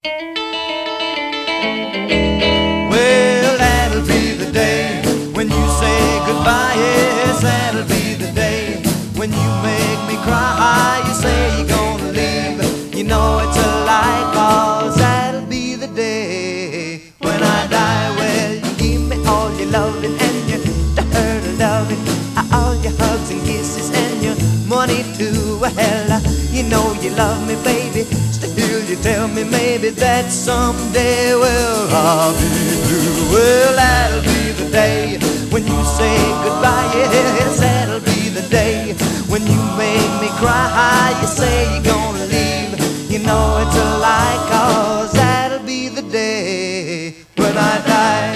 Well, that'll be the day when you say goodbye. Yes, that'll be the day when you make me cry. You say you're gonna leave, you know it's a lie, 'cause that'll be the day when I die. Well, you give me all your loving and your hurt loving, all your hugs and kisses and your money too. Well, you know you love me, baby. Still you tell me maybe that someday, well, I'll be blue. Well, that'll be the day when you say goodbye. Yes, that'll be the day when you make me cry. You say you're gonna leave, you know it's a lie, 'cause that'll be the day when I die.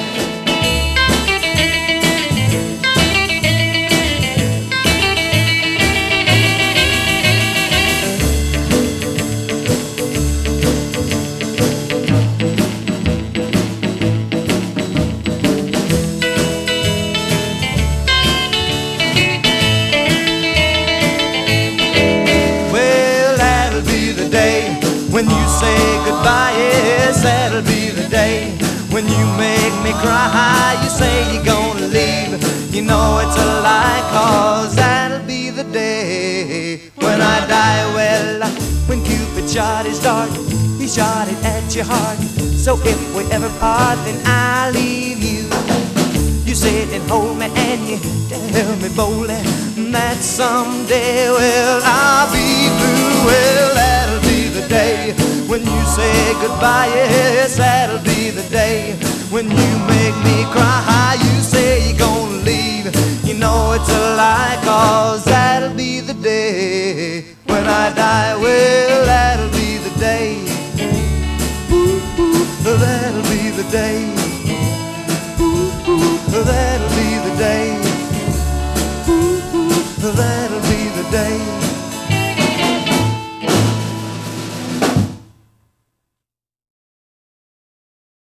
When you say goodbye, yes, that'll be the day when you make me cry. You say you're gonna leave, you know it's a lie, 'cause that'll be the day when I die. Well, when Cupid shot his dart, he shot it at your heart. So if we ever part, then I'll leave you. You sit and hold me and you tell me boldly that someday, well, I'll be blue. Well, that'll be the day when you say goodbye. Yes, that'll be the day when you make me cry. You say you're gonna leave, you know it's a lie, 'cause that'll be the day when I die. Well, that'll be the day. Ooh, ooh, that'll be the day.